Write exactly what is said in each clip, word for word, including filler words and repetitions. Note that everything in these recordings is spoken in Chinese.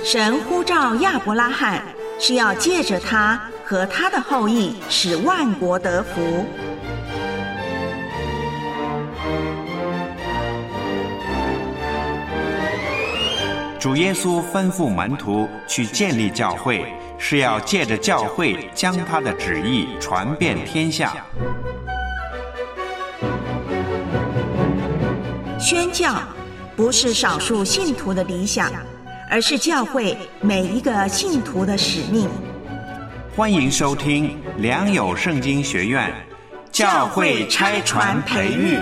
神呼召亚伯拉罕，是要借着他和他的后裔，使万国得福。 主耶稣吩咐门徒去建立教会，是要借着教会将他的旨意传遍天下。 宣教不是少数信徒的理想，而是教会每一个信徒的使命。 欢迎收听良友圣经学院教会差传培育。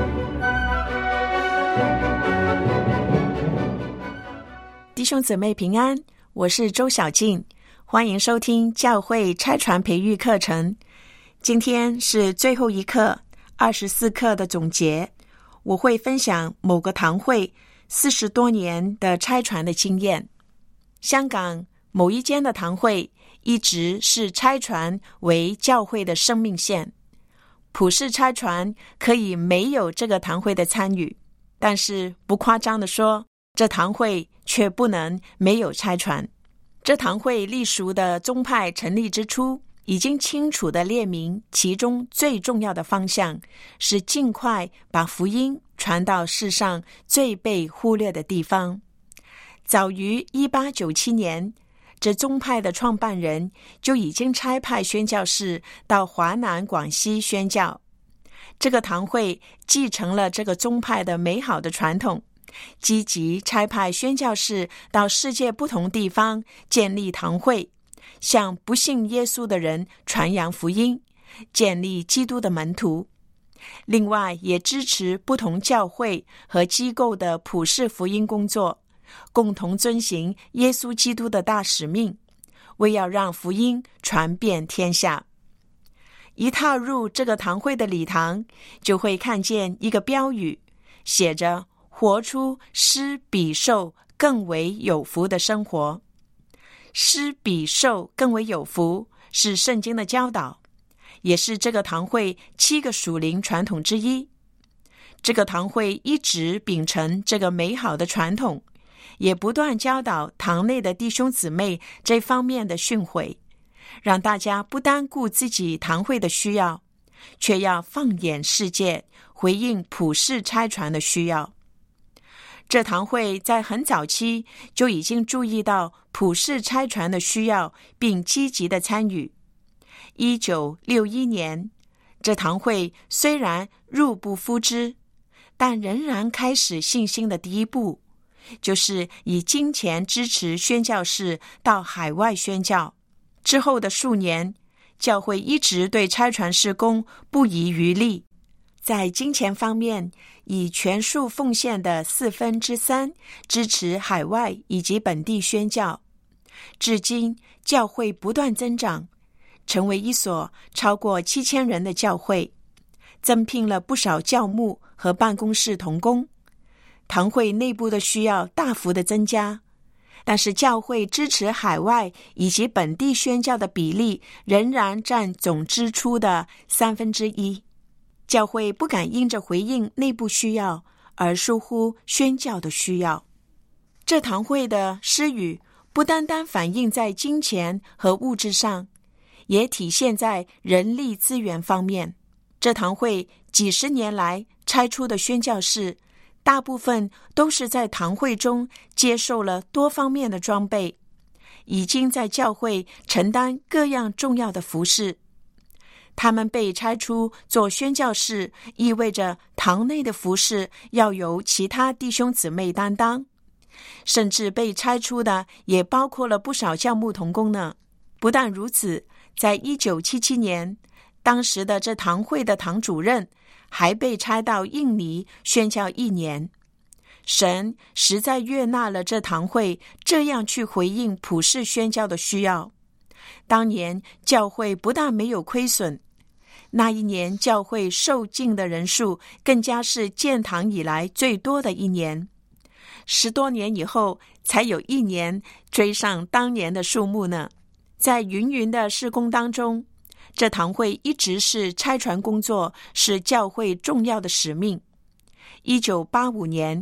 弟兄姊妹平安，我是周小静，欢迎收听教会差传培育课程。今天是最后一课，二十四课的总结。我会分享某个堂会四十多年的差传的经验。香港某一间的堂会一直是差传为教会的生命线。普世差传可以没有这个堂会的参与，但是不夸张地说，这堂会却不能没有差传。这堂会隶属的宗派成立之初，已经清楚地列明其中最重要的方向是尽快把福音传到世上最被忽略的地方。早于一八九七年，这宗派的创办人就已经差派宣教士到华南广西宣教。这个堂会继承了这个宗派的美好的传统，积极差派宣教士到世界不同地方建立堂会，向不信耶稣的人传扬福音，建立基督的门徒。另外也支持不同教会和机构的普世福音工作，共同遵行耶稣基督的大使命，为要让福音传遍天下。一踏入这个堂会的礼堂，就会看见一个标语，写着活出施比受更为有福的生活。施比受更为有福是圣经的教导，也是这个堂会七个属灵传统之一。这个堂会一直秉承这个美好的传统，也不断教导堂内的弟兄姊妹这方面的训诲，让大家不单顾自己堂会的需要，却要放眼世界，回应普世差传的需要。这堂会在很早期就已经注意到普世差传的需要，并积极的参与。一九六一年，这堂会虽然入不敷支，但仍然开始信心的第一步，就是以金钱支持宣教士到海外宣教。之后的数年，教会一直对差传事工不遗余力，在金钱方面以全数奉献的四分之三支持海外以及本地宣教。至今教会不断增长，成为一所超过七千人的教会，增聘了不少教牧和办公室同工。堂会内部的需要大幅的增加，但是教会支持海外以及本地宣教的比例仍然占总支出的三分之一。教会不敢因着回应内部需要而疏忽宣教的需要。这堂会的施予不单单反映在金钱和物质上，也体现在人力资源方面。这堂会几十年来差出的宣教士，大部分都是在堂会中接受了多方面的装备，已经在教会承担各样重要的服事。他们被差出做宣教士，意味着堂内的服事要由其他弟兄姊妹担当，甚至被差出的也包括了不少教牧同工呢。不但如此，在一九七七年，当时的这堂会的堂主任还被差到印尼宣教一年。神实在悦纳了这堂会这样去回应普世宣教的需要。当年教会不但没有亏损，那一年教会受浸的人数更加是建堂以来最多的一年。十多年以后，才有一年追上当年的数目呢。在芸芸的事工当中，这堂会一直是差传工作是教会重要的使命。一九八五年，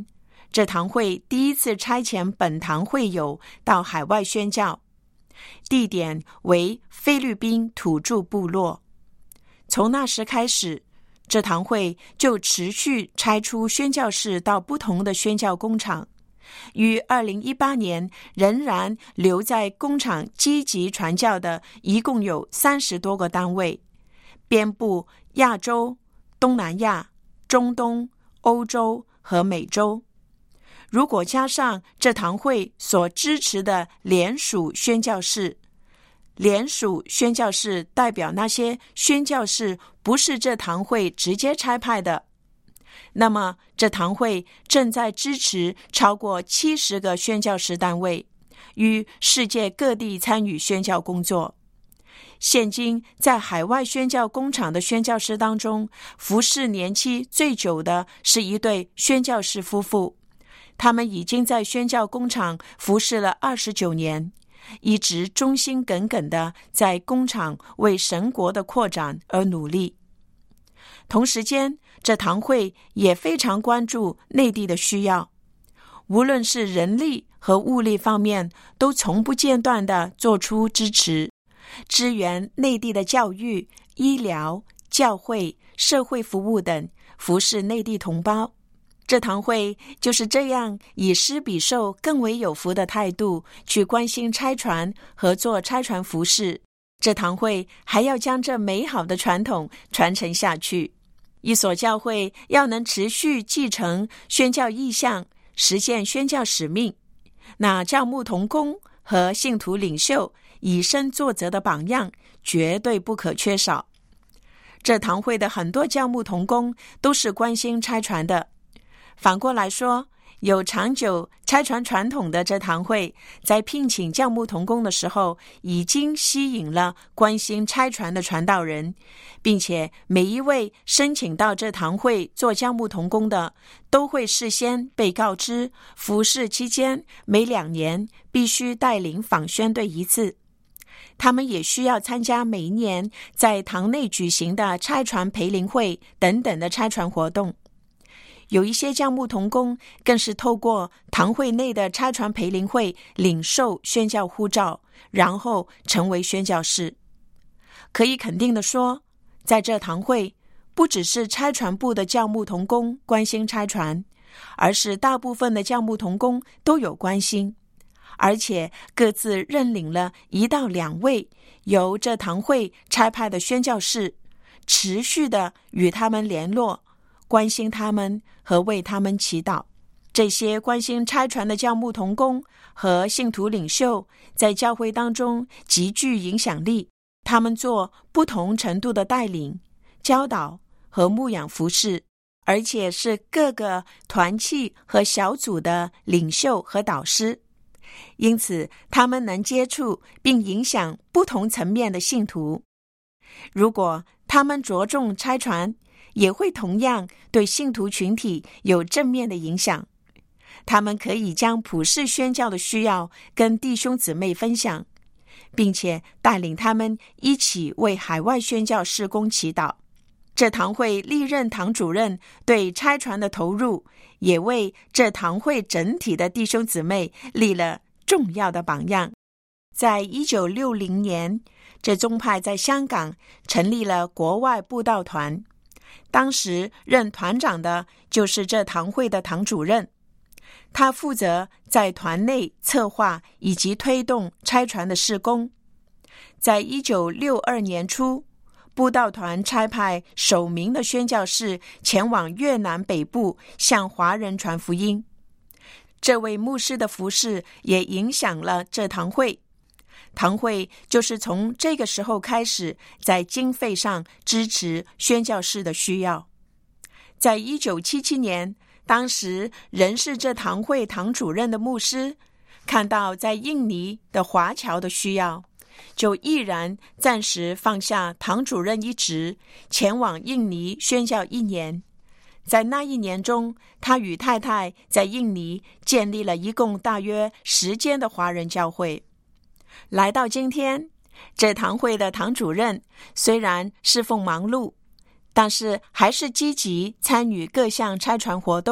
这堂会第一次差遣本堂会友到海外宣教，地点为菲律宾土著部落。从那时开始，这堂会就持续差出宣教士到不同的宣教工厂，于二零一八年仍然留在工厂积极传教的一共有三十多个单位，遍布亚洲、东南亚、中东、欧洲和美洲。如果加上这堂会所支持的联属宣教士，联属宣教士代表那些宣教士不是这堂会直接差派的，那么这堂会正在支持超过七十个宣教士单位，于世界各地参与宣教工作。现今在海外宣教工厂的宣教士当中，服侍年期最久的是一对宣教士夫妇，他们已经在宣教工厂服侍了二十九年，一直忠心耿耿地在工厂为神国的扩展而努力。同时间，这堂会也非常关注内地的需要，无论是人力和物力方面，都从不间断地做出支持，支援内地的教育、医疗、教会、社会服务等，服侍内地同胞。这堂会就是这样以施比受更为有福的态度去关心差传和做差传服事。这堂会还要将这美好的传统传承下去。一所教会要能持续继承宣教意向，实现宣教使命，那教牧同工和信徒领袖以身作则的榜样绝对不可缺少。这堂会的很多教牧同工都是关心差传的。反过来说，有长久差传传统的这堂会，在聘请教牧同工的时候，已经吸引了关心差传的传道人，并且每一位申请到这堂会做教牧同工的，都会事先被告知，服事期间每两年必须带领访宣队一次。他们也需要参加每一年在堂内举行的差传培灵会等等的差传活动。有一些教牧同工更是透过堂会内的差传培灵会领受宣教呼召，然后成为宣教士。可以肯定地说，在这堂会不只是差传部的教牧同工关心差传，而是大部分的教牧同工都有关心，而且各自认领了一到两位由这堂会差派的宣教士，持续的与他们联络，关心他们和为他们祈祷。这些关心差传的教牧同工和信徒领袖在教会当中极具影响力，他们做不同程度的带领、教导和牧养服事，而且是各个团契和小组的领袖和导师。因此他们能接触并影响不同层面的信徒。如果他们着重差传，也会同样对信徒群体有正面的影响。他们可以将普世宣教的需要跟弟兄姊妹分享，并且带领他们一起为海外宣教事工祈祷。这堂会历任堂主任对差传的投入，也为这堂会整体的弟兄姊妹立了重要的榜样。在一九六零年，这宗派在香港成立了国外布道团，当时任团长的就是这堂会的堂主任，他负责在团内策划以及推动差传的事工。在一九六二年初，布道团差派首名的宣教士前往越南北部向华人传福音。这位牧师的服事也影响了这堂会。堂会就是从这个时候开始在经费上支持宣教士的需要。在一九七七年，当时仍是这堂会堂主任的牧师看到在印尼的华侨的需要，就毅然暂时放下堂主任一职，前往印尼宣教一年。在那一年中，他与太太在印尼建立了一共大约十间的华人教会。来到今天，这堂会的堂主任虽然侍奉忙碌，但是还是积极参与各项差传活动，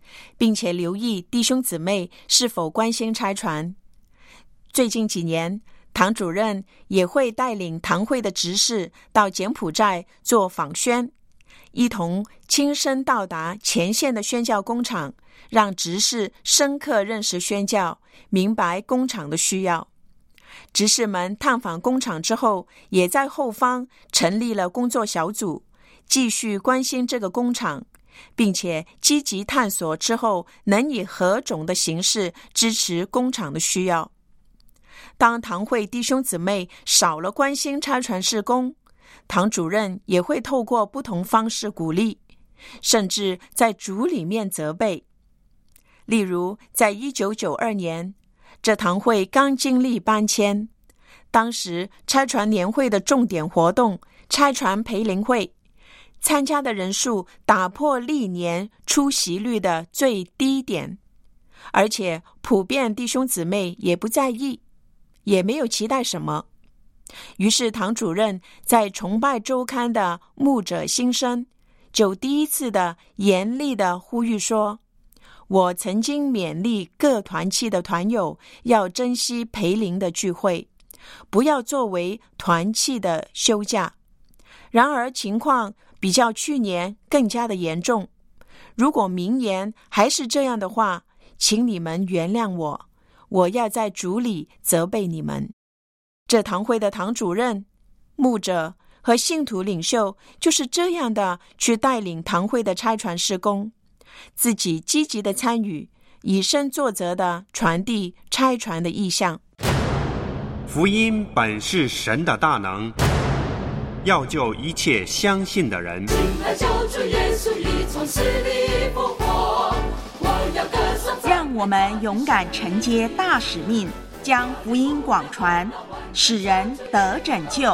并且留意弟兄姊妹是否关心差传。最近几年，堂主任也会带领堂会的执事到柬埔寨做访宣，一同亲身到达前线的宣教工厂，让执事深刻认识宣教，明白工厂的需要。执事们探访工厂之后，也在后方成立了工作小组，继续关心这个工厂，并且积极探索之后能以何种的形式支持工厂的需要。当堂会弟兄姊妹少了关心差传事工，堂主任也会透过不同方式鼓励，甚至在主里面责备。例如在一九九二年，这堂会刚经历搬迁，当时差传年会的重点活动差传培灵会，参加的人数打破历年出席率的最低点，而且普遍弟兄姊妹也不在意，也没有期待什么。于是堂主任在崇拜周刊的牧者心声就第一次的严厉的呼吁说，我曾经勉励各团契的团友要珍惜培灵的聚会，不要作为团契的休假。然而情况比较去年更加的严重，如果明年还是这样的话，请你们原谅我，我要在主里责备你们。这堂会的堂主任、牧者和信徒领袖就是这样的去带领堂会的差传事工，自己积极的参与，以身作则的传递差传的意向。 福音本是神的大能，要救一切相信的人。 亲爱救主耶稣已从死里复活，我要歌颂。 让我们勇敢承接大使命，将福音广传，使人得拯救。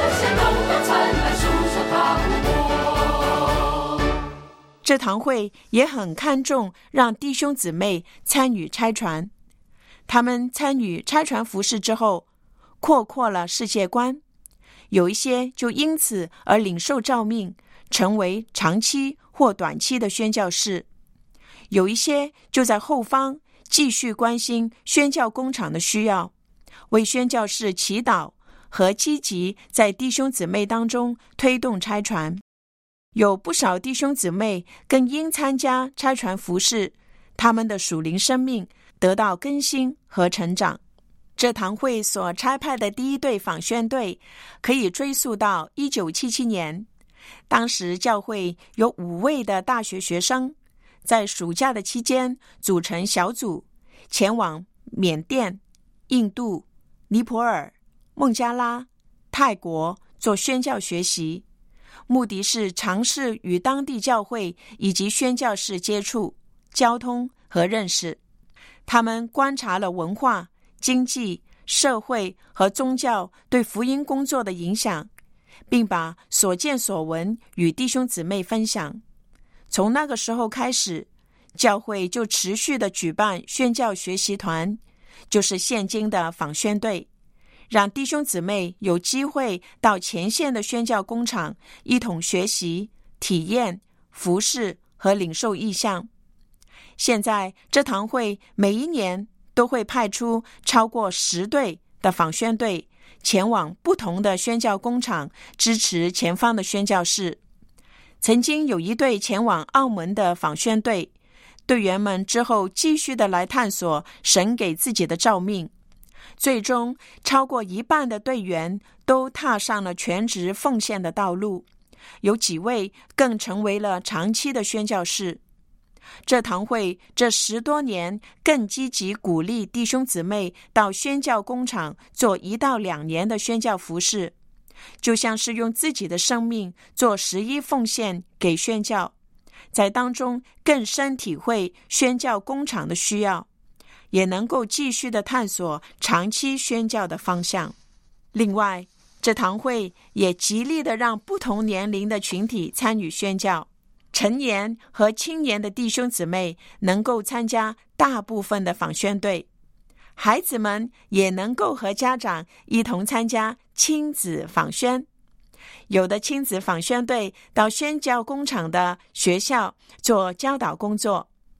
这堂会也很看重让弟兄姊妹参与差传，他们参与差传服事之后，扩阔了世界观，有一些就因此而领受召命，成为长期或短期的宣教士，有一些就在后方继续关心宣教工厂的需要，为宣教士祈祷和积极在弟兄姊妹当中推动差传。有不少弟兄姊妹更因参加差传服事，他们的属灵生命得到更新和成长。这堂会所差派的第一队访宣队可以追溯到一九七七年，当时教会有五位的大学学生，在暑假的期间组成小组，前往缅甸、印度、尼泊尔、孟加拉、泰国做宣教学习，目的是尝试与当地教会以及宣教士接触、交通和认识。他们观察了文化、经济、社会和宗教对福音工作的影响，并把所见所闻与弟兄姊妹分享。从那个时候开始，教会就持续的举办宣教学习团，就是现今的访宣队，让弟兄姊妹有机会到前线的宣教工厂一同学习、体验、服事和领受异象。现在这堂会每一年都会派出超过十队的访宣队前往不同的宣教工厂，支持前方的宣教士。曾经有一队前往澳门的访宣队，队员们之后继续的来探索神给自己的召命，最终超过一半的队员都踏上了全职奉献的道路，有几位更成为了长期的宣教士。这堂会这十多年更积极鼓励弟兄姊妹到宣教工厂做一到两年的宣教服事，就像是用自己的生命做十一奉献给宣教，在当中更深体会宣教工厂的需要，也能够继续的探索长期宣教的方向。另外，这堂会也极力的让不同年龄的群体参与宣教，成年和青年的弟兄姊妹能够参加大部分的访宣队，孩子们也能够和家长一同参加亲子访宣。有的亲子访宣队到宣教工厂的学校做教导工作，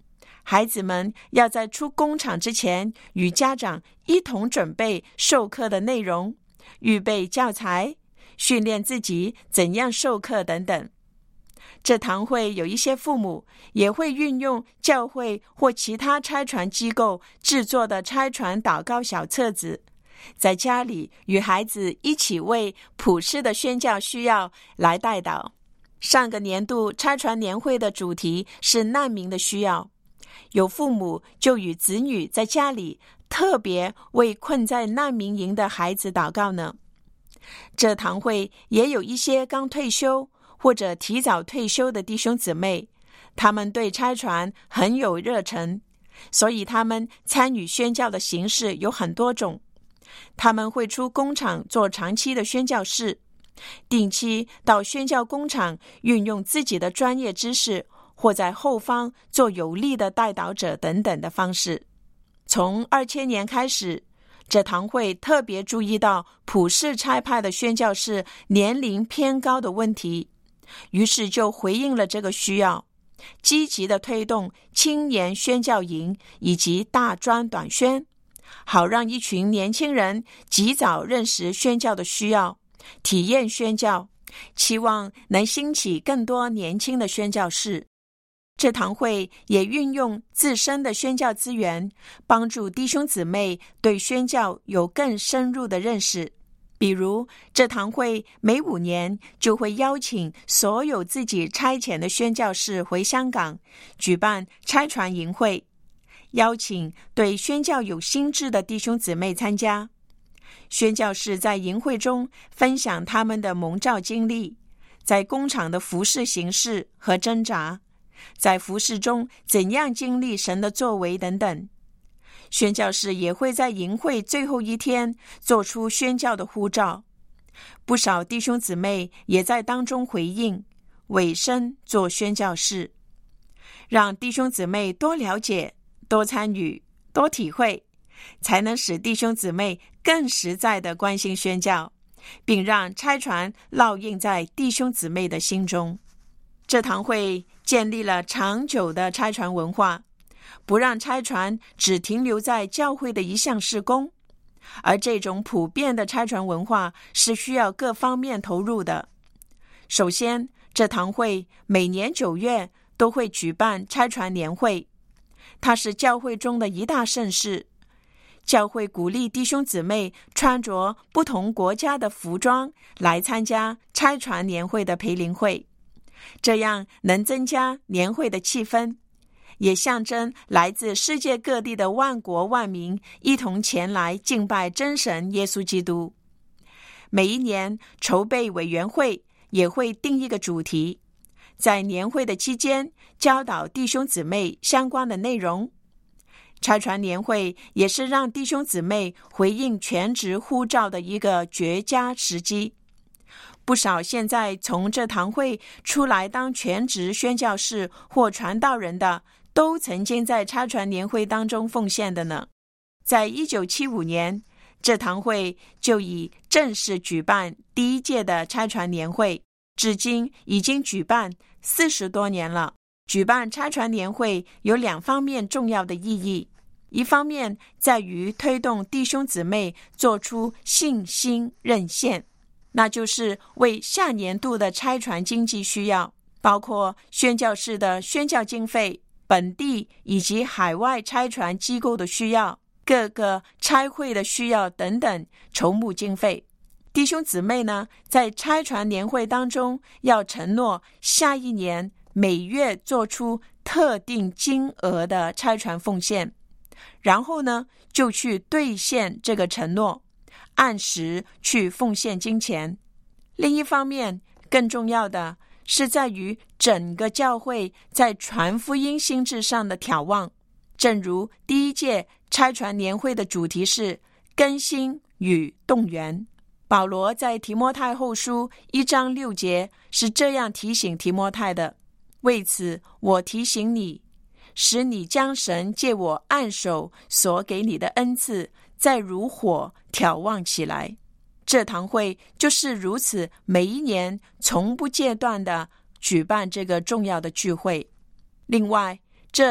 孩子们要在出工厂之前与家长一同准备授课的内容，预备教材，训练自己怎样授课等等。这堂会有一些父母也会运用教会或其他差传机构制作的差传祷告小册子，在家里与孩子一起为普世的宣教需要来代祷。上个年度差传年会的主题是难民的需要，有父母就与子女在家里特别为困在难民营的孩子祷告呢。这堂会也有一些刚退休或者提早退休的弟兄姊妹，他们对差传很有热忱，所以他们参与宣教的形式有很多种。他们会出工厂做长期的宣教士，定期到宣教工厂运用自己的专业知识，或在后方做有力的代祷者等等的方式。从二千年开始，这堂会特别注意到普世差派的宣教士年龄偏高的问题，于是就回应了这个需要，积极的推动青年宣教营以及大专短宣，好让一群年轻人及早认识宣教的需要，体验宣教，期望能兴起更多年轻的宣教士。这堂会也运用自身的宣教资源，帮助弟兄姊妹对宣教有更深入的认识。比如，这堂会每五年就会邀请所有自己差遣的宣教士回香港，举办差传营会，邀请对宣教有心志的弟兄姊妹参加。宣教士在营会中分享他们的蒙召经历，在工厂的服事形式和挣扎，在服事中怎样经历神的作为等等。宣教士也会在营会最后一天做出宣教的呼召，不少弟兄姊妹也在当中回应，委身做宣教士，让弟兄姊妹多了解、多参与、多体会，才能使弟兄姊妹更实在地关心宣教，并让差传烙印在弟兄姊妹的心中。这堂会建立了长久的差传文化，不让差传只停留在教会的一项事工，而这种普遍的差传文化是需要各方面投入的。首先，这堂会每年九月都会举办差传年会，它是教会中的一大盛事。教会鼓励弟兄姊妹穿着不同国家的服装来参加差传年会的培灵会，这样能增加年会的气氛，也象征来自世界各地的万国万民一同前来敬拜真神耶稣基督。每一年筹备委员会也会定一个主题，在年会的期间教导弟兄姊妹相关的内容。差传年会也是让弟兄姊妹回应全职呼召的一个绝佳时机。不少现在从这堂会出来当全职宣教士或传道人的，都曾经在差传年会当中奉献的呢。在一九七五年，这堂会就已正式举办第一届的差传年会，至今已经举办四十多年了。举办差传年会有两方面重要的意义，一方面在于推动弟兄姊妹做出信心认献，那就是为下年度的差传经济需要，包括宣教士的宣教经费、本地以及海外差传机构的需要、各个差会的需要等等筹募经费。弟兄姊妹呢，在差传年会当中要承诺下一年每月做出特定金额的差传奉献，然后呢就去兑现这个承诺，按时去奉献金钱。另一方面，更重要的是在于整个教会在传福音心志上的眺望。正如第一届差传年会的主题是更新与动员，保罗在提摩太后书一章六节是这样提醒提摩太的：为此我提醒你，使你将神借我按手所给你的恩赐再如火眺望起来。这堂会就是如此，每一年从不间断地举办这个重要的聚会。另外，这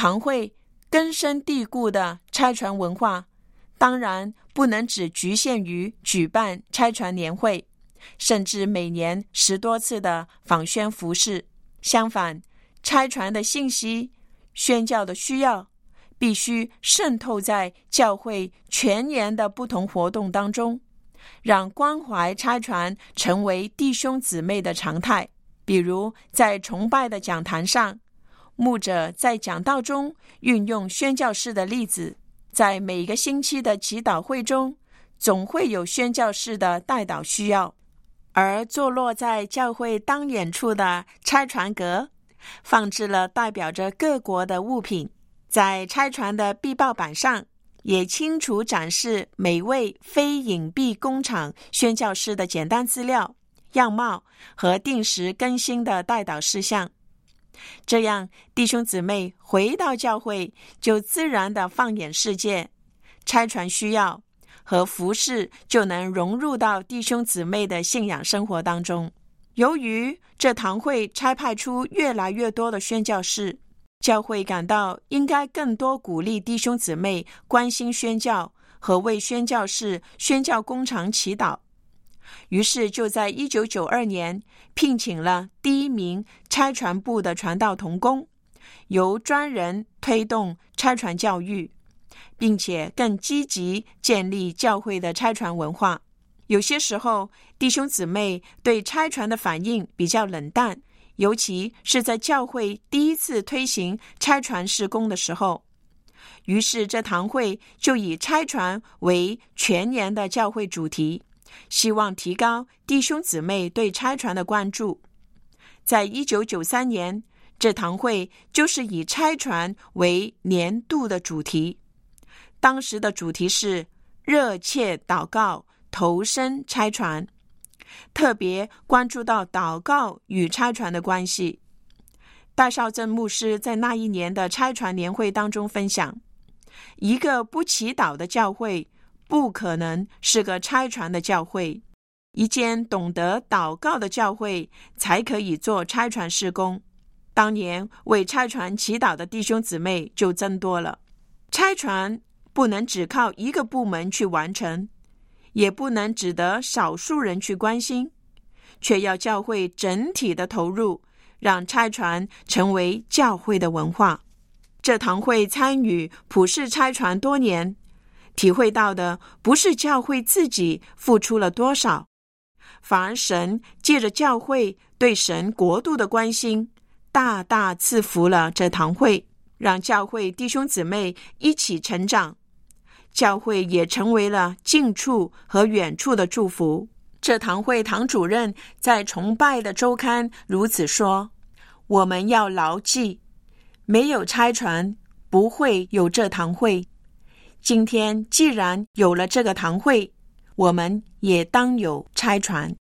堂会根深蒂固的差传文化，当然不能只局限于举办差传年会，甚至每年十多次的访宣服事。相反，差传的信息、宣教的需要，必须渗透在教会全年的不同活动当中，让关怀差传成为弟兄姊妹的常态。比如在崇拜的讲坛上，牧者在讲道中运用宣教士的例子，在每个星期的祈祷会中，总会有宣教士的代祷需要。而坐落在教会当远处的差传阁，放置了代表着各国的物品，在差传的壁报板上也清楚展示每位非隐蔽工厂宣教士的简单资料、样貌和定时更新的代祷事项。这样弟兄姊妹回到教会就自然地放眼世界，差传需要和服事就能融入到弟兄姊妹的信仰生活当中。由于这堂会差派出越来越多的宣教士，教会感到应该更多鼓励弟兄姊妹关心宣教和为宣教士、宣教工厂祈祷。于是就在一九九二年聘请了第一名差传部的传道同工，由专人推动差传教育，并且更积极建立教会的差传文化。有些时候弟兄姊妹对差传的反应比较冷淡，尤其是在教会第一次推行差传事工的时候。于是这堂会就以差传为全年的教会主题，希望提高弟兄姊妹对差传的关注。在一九九三年，这堂会就是以差传为年度的主题。当时的主题是热切祷告投身差传，特别关注到祷告与差传的关系。戴绍正牧师在那一年的差传年会当中分享，一个不祈祷的教会不可能是个差传的教会，一间懂得祷告的教会才可以做差传事工。当年为差传祈祷的弟兄姊妹就增多了。差传不能只靠一个部门去完成，也不能只得少数人去关心，却要教会整体的投入，让差传成为教会的文化。这堂会参与普世差传多年，体会到的不是教会自己付出了多少，反而神借着教会对神国度的关心，大大赐福了这堂会，让教会弟兄姊妹一起成长。教会也成为了近处和远处的祝福。这堂会堂主任在崇拜的周刊如此说：我们要牢记，没有差传，不会有这堂会。今天既然有了这个堂会，我们也当有差传。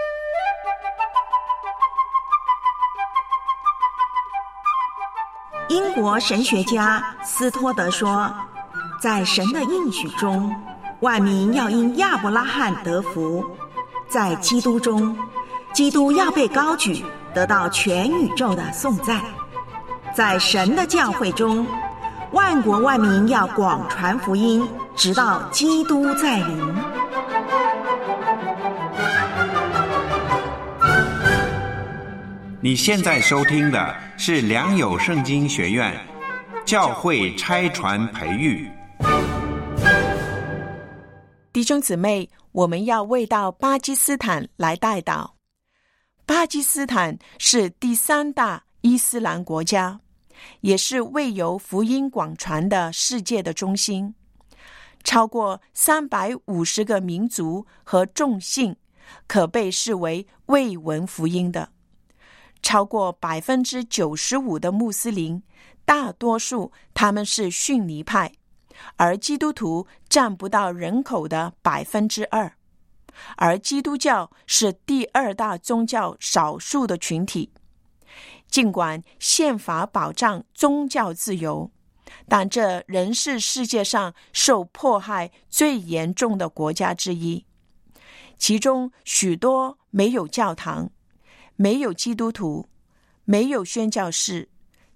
英国神学家斯托德说，在神的应许中，万民要因亚伯拉罕得福；在基督中，基督要被高举，得到全宇宙的颂赞。在神的教会中，万国万民要广传福音，直到基督再临。 你现在收听的是良友圣经学院教会差传培育。 弟兄姊妹，我们要为到巴基斯坦来代祷。巴基斯坦是第三大伊斯兰国家，也是为由福音广传的世界的中心。超过三百五十个民族和众姓可被视为未闻福音的。超过百分之九十五的穆斯林，大多数他们是逊尼派，而基督徒占不到人口的百分之二，而基督教是第二大宗教少数的群体。尽管宪法保障宗教自由，但这仍是世界上受迫害最严重的国家之一。其中许多没有教堂，没有基督徒，没有宣教士，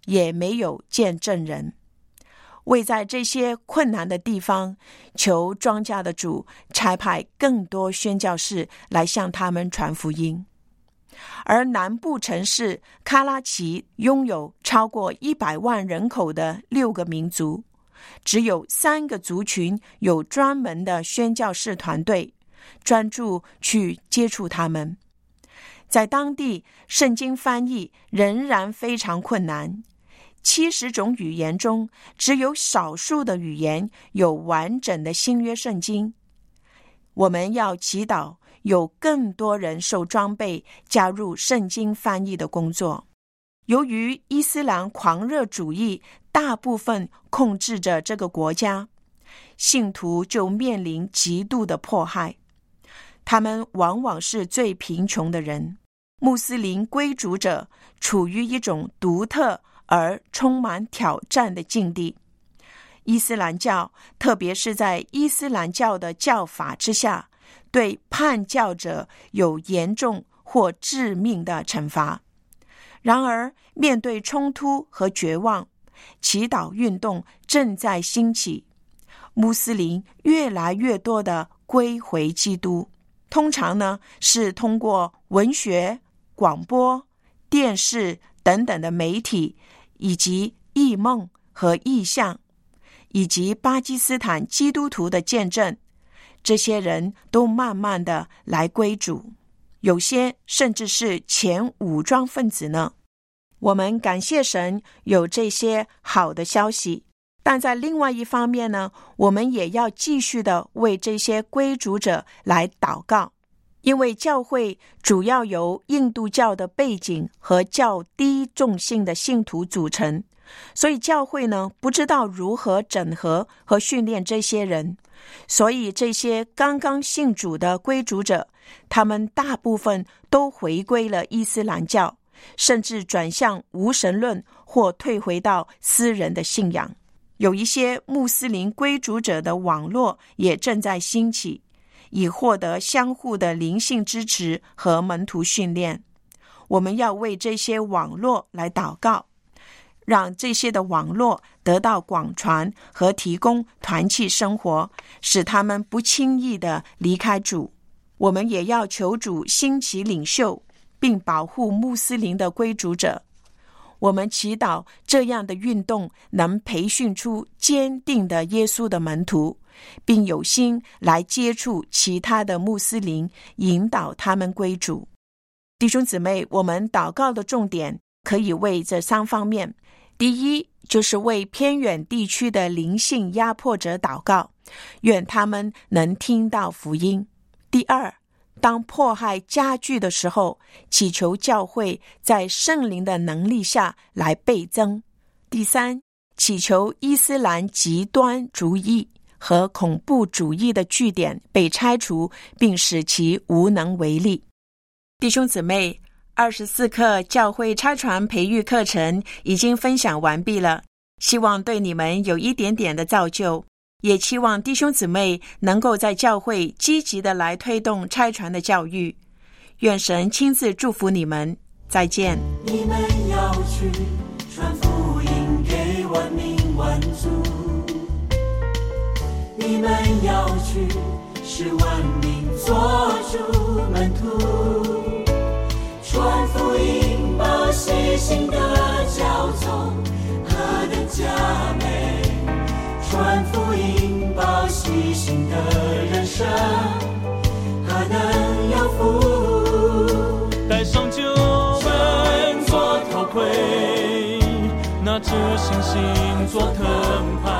也没有见证人。为在这些困难的地方，求庄稼的主差派更多宣教士来向他们传福音。而南部城市卡拉奇拥有超过一百万人口的六个民族，只有三个族群有专门的宣教士团队，专注去接触他们。在当地，圣经翻译仍然非常困难。七十种语言中，只有少数的语言有完整的新约圣经。我们要祈祷有更多人受装备，加入圣经翻译的工作。由于伊斯兰狂热主义大部分控制着这个国家，信徒就面临极度的迫害。他们往往是最贫穷的人。穆斯林归主者处于一种独特而充满挑战的境地。伊斯兰教，特别是在伊斯兰教的教法之下，对叛教者有严重或致命的惩罚。然而，面对冲突和绝望，祈祷运动正在兴起，穆斯林越来越多地归回基督。通常呢，是通过文学、广播、电视等等的媒体，以及异梦和异象，以及巴基斯坦基督徒的见证，这些人都慢慢的来归主，有些甚至是前武装分子呢。我们感谢神有这些好的消息，但在另外一方面呢，我们也要继续的为这些归主者来祷告。因为教会主要由印度教的背景和较低重性的信徒组成，所以教会呢不知道如何整合和训练这些人，所以这些刚刚信主的归主者，他们大部分都回归了伊斯兰教，甚至转向无神论或退回到私人的信仰。有一些穆斯林归主者的网络也正在兴起，以获得相互的灵性支持和门徒训练。我们要为这些网络来祷告，让这些的网络得到广传和提供团契生活，使他们不轻易的离开主。我们也要求主兴起领袖，并保护穆斯林的归主者。我们祈祷这样的运动能培训出坚定的耶稣的门徒，并有心来接触其他的穆斯林，引导他们归主。弟兄姊妹，我们祷告的重点可以为这三方面。第一，就是为偏远地区的灵性压迫者祷告，愿他们能听到福音。第二，当迫害加剧的时候，祈求教会在圣灵的能力下来倍增。第三，祈求伊斯兰极端主义和恐怖主义的据点被拆除，并使其无能为力。弟兄姊妹，二十四课教会差传培育课程已经分享完毕了，希望对你们有一点点的造就，也期望弟兄姊妹能够在教会积极的来推动差传的教育。愿神亲自祝福你们，再见。 你们要去传福音给万民万族，你们要去使万民做主门徒，传福音报喜信的教宗何等佳美，传福音报喜信的人生何能有福， 戴上救恩做头盔，拿着信心做藤牌，